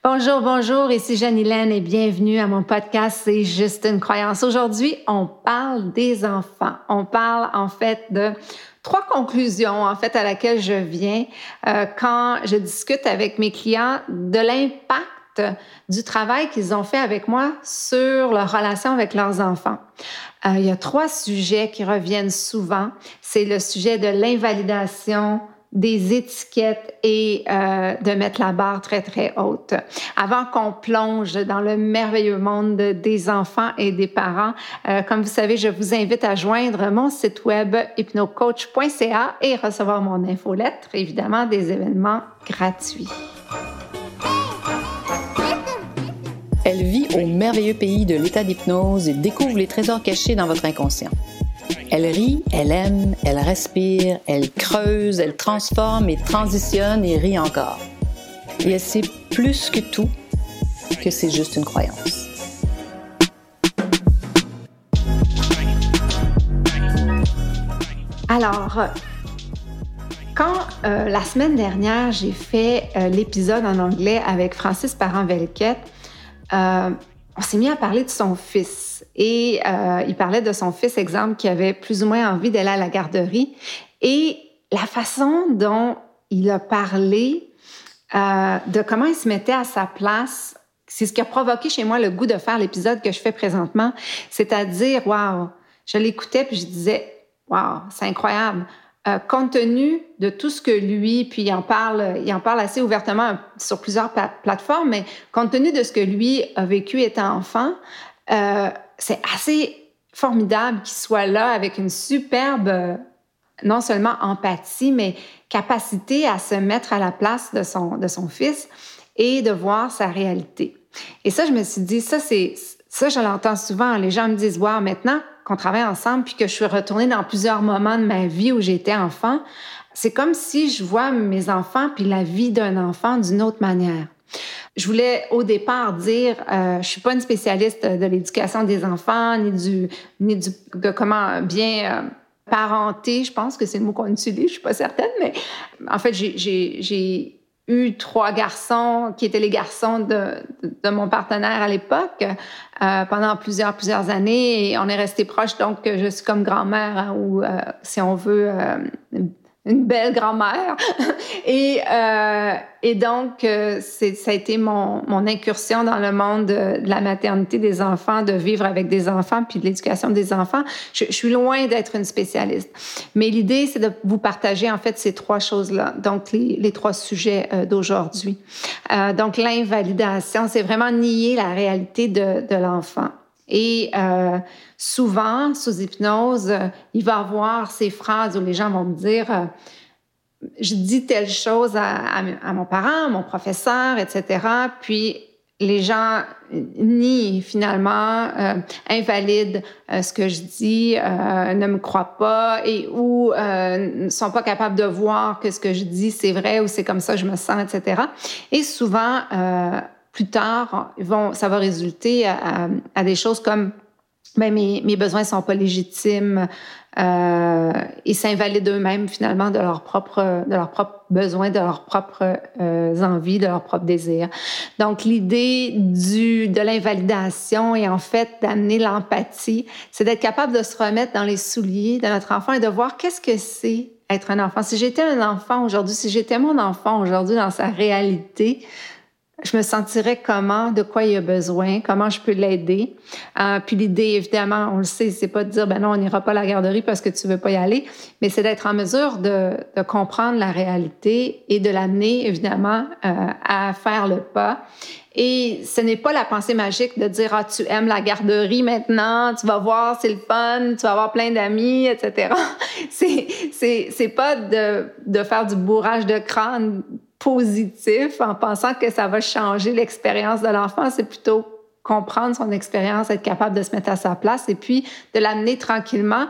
Bonjour, bonjour, ici Jeanne-Hélène et bienvenue à mon podcast C'est juste une croyance. Aujourd'hui, on parle des enfants. On parle en fait de 3 conclusions à laquelle je viens quand je discute avec mes clients de l'impact du travail qu'ils ont fait avec moi sur leur relation avec leurs enfants. Il y a 3 sujets qui reviennent souvent. C'est le sujet de l'invalidation, des étiquettes et de mettre la barre très, très haute. Avant qu'on plonge dans le merveilleux monde des enfants et des parents, comme vous savez, je vous invite à joindre mon site web hypnocoach.ca et recevoir mon infolettre, évidemment, des événements gratuits. Elle vit au merveilleux pays de l'état d'hypnose et découvre les trésors cachés dans votre inconscient. Elle rit, elle aime, elle respire, elle creuse, elle transforme et transitionne et rit encore. Et elle sait plus que tout que c'est juste une croyance. Alors, quand la semaine dernière, j'ai fait l'épisode en anglais avec Francis Parent-Velquette, on s'est mis à parler de son fils et il parlait de son fils, exemple, qui avait plus ou moins envie d'aller à la garderie et la façon dont il a parlé de comment il se mettait à sa place, c'est ce qui a provoqué chez moi le goût de faire l'épisode que je fais présentement, c'est-à-dire, waouh, je l'écoutais puis je disais, waouh, c'est incroyable. Compte tenu de tout ce que lui, puis il en parle assez ouvertement sur plusieurs plateformes, mais compte tenu de ce que lui a vécu étant enfant, c'est assez formidable qu'il soit là avec une superbe, non seulement empathie, mais capacité à se mettre à la place de son fils et de voir sa réalité. Et ça, je me suis dit, ça, je l'entends souvent. Les gens me disent, wow, maintenant qu'on travaille ensemble puis que je suis retournée dans plusieurs moments de ma vie où j'étais enfant, c'est comme si je vois mes enfants puis la vie d'un enfant d'une autre manière. Je voulais au départ dire, je suis pas une spécialiste de l'éducation des enfants ni de comment bien parenter. Je pense que c'est le mot qu'on utilise, je suis pas certaine, mais en fait j'ai eu 3 garçons qui étaient les garçons de mon partenaire à l'époque pendant plusieurs années et on est restés proches, donc je suis comme grand-mère hein, ou si on veut une belle grand-mère et donc ça a été mon incursion dans le monde de la maternité des enfants, de vivre avec des enfants puis de l'éducation des enfants. Je suis loin d'être une spécialiste, mais l'idée c'est de vous partager en fait ces 3 choses-là, donc les 3 sujets d'aujourd'hui. Donc l'invalidation, c'est vraiment nier la réalité de l'enfant. Et souvent, sous hypnose, il va y avoir ces phrases où les gens vont me dire je dis telle chose à mon parent, à mon professeur, etc. Puis les gens nient finalement, invalident ce que je dis, ne me croient pas et ou ne sont pas capables de voir que ce que je dis c'est vrai ou c'est comme ça que je me sens, etc. Et souvent, plus tard, ça va résulter à des choses comme ben, mes besoins sont pas légitimes, ils s'invalident eux-mêmes finalement de leurs propres besoins, de leurs propres envies, de leurs propres désirs. Donc l'idée de l'invalidation et en fait d'amener l'empathie, c'est d'être capable de se remettre dans les souliers de notre enfant et de voir qu'est-ce que c'est être un enfant. Si j'étais un enfant aujourd'hui, si j'étais mon enfant aujourd'hui dans sa réalité, je me sentirais comment, de quoi il a besoin, comment je peux l'aider. Puis l'idée, évidemment, on le sait, c'est pas de dire, ben non, on n'ira pas à la garderie parce que tu veux pas y aller, mais c'est d'être en mesure de comprendre la réalité et de l'amener, évidemment, à faire le pas. Et ce n'est pas la pensée magique de dire, ah, tu aimes la garderie maintenant, tu vas voir, c'est le fun, tu vas avoir plein d'amis, etc. C'est pas de faire du bourrage de crâne positif en pensant que ça va changer l'expérience de l'enfant, c'est plutôt comprendre son expérience, être capable de se mettre à sa place et puis de l'amener tranquillement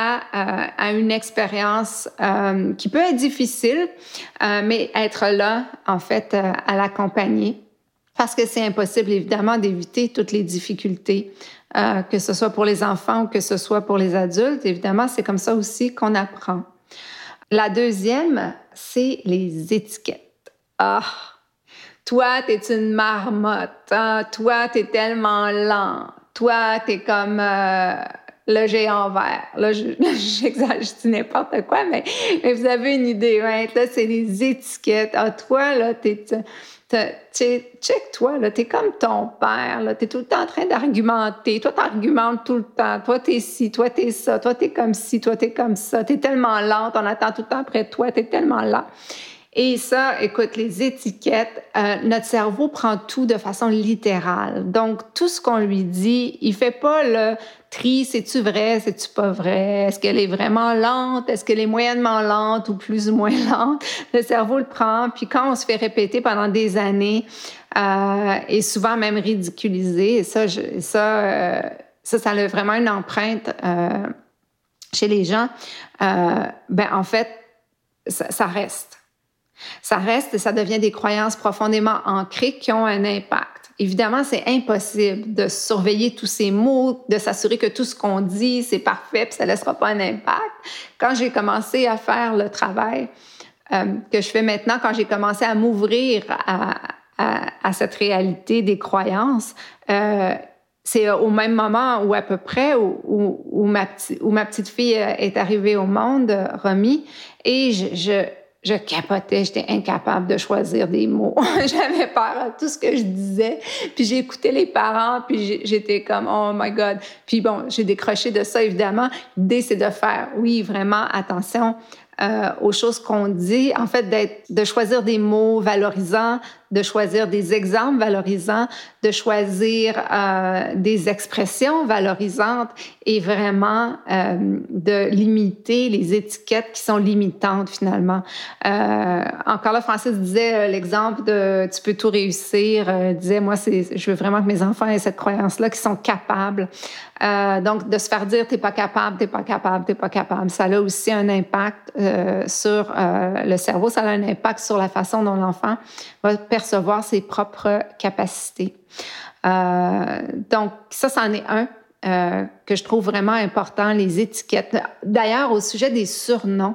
à une expérience qui peut être difficile, mais être là, en fait, à l'accompagner. Parce que c'est impossible, évidemment, d'éviter toutes les difficultés, que ce soit pour les enfants ou que ce soit pour les adultes. Évidemment, c'est comme ça aussi qu'on apprend. La deuxième, c'est les étiquettes. Ah! Toi, t'es une marmotte. Hein? Toi, t'es tellement lent. Toi, t'es comme le géant vert. Là, j'exagère, je dis n'importe quoi, mais vous avez une idée, right? Là, c'est les étiquettes. Ah, toi, là, check-toi, là, t'es comme ton père, là, t'es tout le temps en train d'argumenter. Toi, t'argumentes tout le temps. Toi, t'es ci, toi, t'es ça. Toi, t'es comme ci, toi, t'es comme ça. T'es tellement lente, on attend tout le temps après toi. T'es tellement lent. Et ça, écoute, les étiquettes, notre cerveau prend tout de façon littérale. Donc, tout ce qu'on lui dit, il fait pas le tri, c'est-tu vrai, c'est-tu pas vrai? Est-ce qu'elle est vraiment lente? Est-ce qu'elle est moyennement lente ou plus ou moins lente? Le cerveau le prend, puis quand on se fait répéter pendant des années, et souvent même ridiculiser, et ça a vraiment une empreinte chez les gens, en fait, ça reste. Ça reste et ça devient des croyances profondément ancrées qui ont un impact. Évidemment, c'est impossible de surveiller tous ces mots, de s'assurer que tout ce qu'on dit, c'est parfait puis ça ne laissera pas un impact. Quand j'ai commencé à faire le travail que je fais maintenant, quand j'ai commencé à m'ouvrir à cette réalité des croyances, c'est au même moment où à peu près où ma petite fille est arrivée au monde, Romy, et je capotais, j'étais incapable de choisir des mots. J'avais peur de tout ce que je disais. Puis j'écoutais les parents, puis j'étais comme « Oh my God ». Puis bon, j'ai décroché de ça, évidemment. L'idée, c'est de faire, oui, vraiment attention aux choses qu'on dit. En fait, de choisir des mots valorisants, de choisir des exemples valorisants, de choisir des expressions valorisantes et vraiment de limiter les étiquettes qui sont limitantes finalement. Encore là, Francis disait l'exemple de « tu peux tout réussir », disait « moi, je veux vraiment que mes enfants aient cette croyance-là, qu'ils sont capables ». Donc, de se faire dire « t'es pas capable, t'es pas capable, t'es pas capable », ça a aussi un impact sur le cerveau, ça a un impact sur la façon dont l'enfant va percevoir ses propres capacités. Donc, ça, c'en est un que je trouve vraiment important, les étiquettes. D'ailleurs, au sujet des surnoms,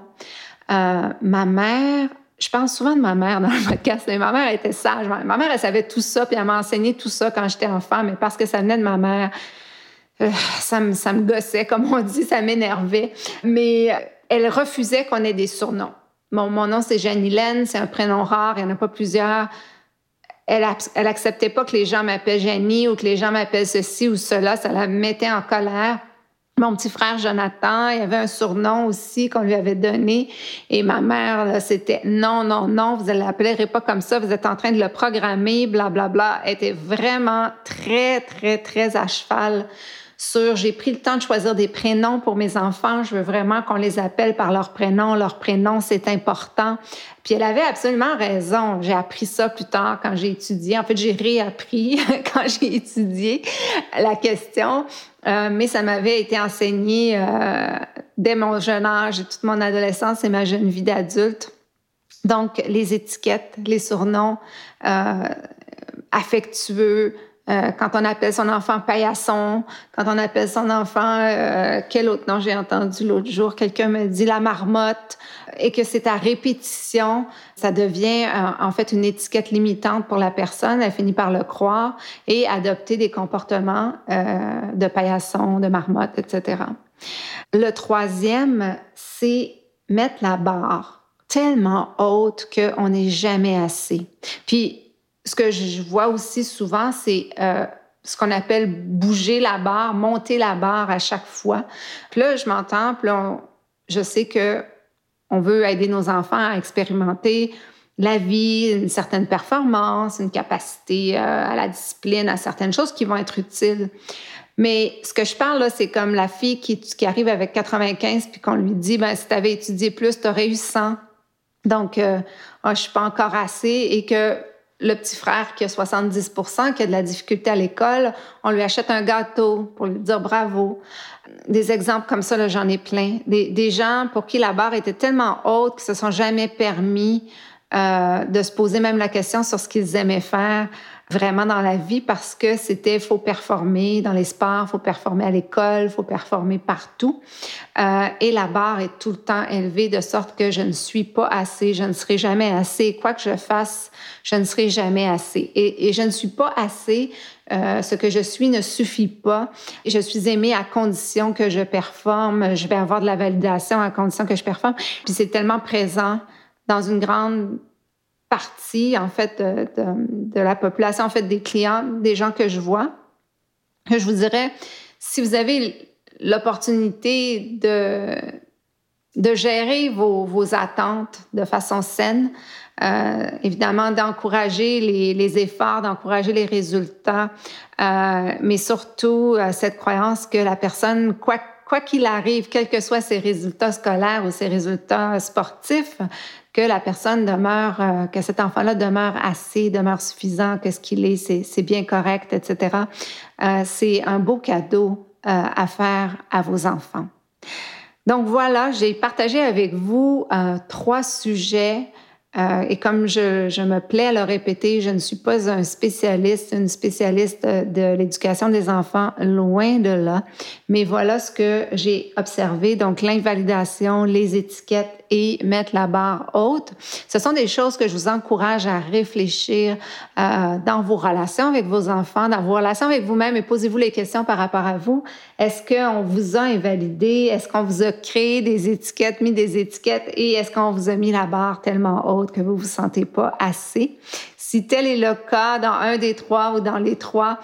ma mère, je parle souvent de ma mère dans le podcast, mais ma mère était sage. Ma mère, elle savait tout ça, puis elle m'a enseigné tout ça quand j'étais enfant, mais parce que ça venait de ma mère, ça me gossait, comme on dit, ça m'énervait. Mais elle refusait qu'on ait des surnoms. Mon nom, c'est Jeanne-Hélène, c'est un prénom rare, il n'y en a pas plusieurs. Elle acceptait pas que les gens m'appellent Jenny ou que les gens m'appellent ceci ou cela, ça la mettait en colère. Mon petit frère Jonathan, il y avait un surnom aussi qu'on lui avait donné. Et ma mère, là, c'était « Non, non, non, vous ne l'appellerez pas comme ça, vous êtes en train de le programmer, blablabla ». Elle était vraiment très, très, très à cheval sur « J'ai pris le temps de choisir des prénoms pour mes enfants, je veux vraiment qu'on les appelle par leur prénom, c'est important ». Puis elle avait absolument raison. J'ai appris ça plus tard quand j'ai étudié. En fait, j'ai réappris quand j'ai étudié la question. Mais ça m'avait été enseigné dès mon jeune âge, toute mon adolescence et ma jeune vie d'adulte. Donc, les étiquettes, les surnoms affectueux, quand on appelle son enfant paillasson, quand on appelle son enfant, quel autre nom j'ai entendu l'autre jour, quelqu'un me dit la marmotte, et que c'est à répétition, ça devient en fait une étiquette limitante pour la personne, elle finit par le croire et adopter des comportements de paillasson, de marmotte, etc. Le troisième, c'est mettre la barre tellement haute qu'on n'est jamais assez. Puis, ce que je vois aussi souvent, c'est ce qu'on appelle bouger la barre, monter la barre à chaque fois. Puis là, je m'entends, puis là, je sais qu'on veut aider nos enfants à expérimenter la vie, une certaine performance, une capacité à la discipline, à certaines choses qui vont être utiles. Mais ce que je parle, là, c'est comme la fille qui arrive avec 95 puis qu'on lui dit, si tu avais étudié plus, tu aurais eu 100. Donc, je suis pas encore assez et que le petit frère qui a 70%, qui a de la difficulté à l'école, on lui achète un gâteau pour lui dire bravo. Des exemples comme ça, là, j'en ai plein. Des gens pour qui la barre était tellement haute qu'ils se sont jamais permis de se poser même la question sur ce qu'ils aimaient faire. vraiment dans la vie parce que c'était faut performer dans les sports, faut performer à l'école, faut performer partout. Et la barre est tout le temps élevée de sorte que je ne suis pas assez, je ne serai jamais assez. Quoi que je fasse, je ne serai jamais assez. Et je ne suis pas assez. Ce que je suis ne suffit pas. Je suis aimée à condition que je performe. Je vais avoir de la validation à condition que je performe. Puis c'est tellement présent dans une grande partie, en fait, de la population, en fait, des clients, des gens que je vois, que je vous dirais, si vous avez l'opportunité de gérer vos attentes de façon saine, évidemment, d'encourager les efforts, d'encourager les résultats, mais surtout cette croyance que la personne, quoi qu'il arrive, quels que soient ses résultats scolaires ou ses résultats sportifs, que la personne demeure, que cet enfant-là demeure assez, demeure suffisant, que ce qu'il est, c'est bien correct, etc. C'est un beau cadeau à faire à vos enfants. Donc voilà, j'ai partagé avec vous 3 sujets. Et comme je me plais à le répéter, je ne suis pas une spécialiste de l'éducation des enfants, loin de là. Mais voilà ce que j'ai observé. Donc, l'invalidation, les étiquettes et mettre la barre haute. Ce sont des choses que je vous encourage à réfléchir dans vos relations avec vos enfants, dans vos relations avec vous-même et posez-vous les questions par rapport à vous. Est-ce qu'on vous a invalidé? Est-ce qu'on vous a créé des étiquettes, mis des étiquettes et est-ce qu'on vous a mis la barre tellement haute que vous vous sentez pas assez? Si tel est le cas dans un des 3 ou dans les 3,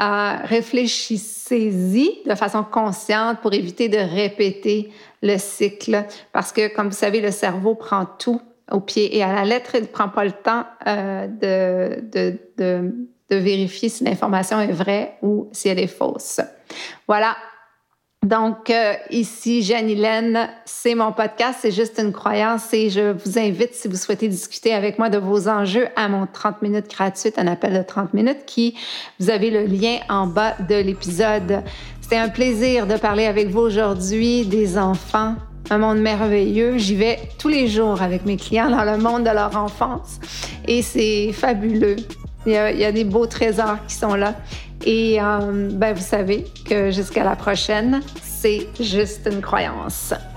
réfléchissez-y de façon consciente pour éviter de répéter le cycle. Parce que, comme vous savez, le cerveau prend tout au pied et à la lettre, il ne prend pas le temps de vérifier si l'information est vraie ou si elle est fausse. Voilà. Donc, ici, Jeanne-Hélène, c'est mon podcast, c'est juste une croyance et je vous invite, si vous souhaitez discuter avec moi de vos enjeux, à mon 30 minutes gratuite, un appel de 30 minutes vous avez le lien en bas de l'épisode. C'était un plaisir de parler avec vous aujourd'hui des enfants, un monde merveilleux. J'y vais tous les jours avec mes clients dans le monde de leur enfance et c'est fabuleux. Il y a des beaux trésors qui sont là. Et vous savez que jusqu'à la prochaine, c'est juste une croyance.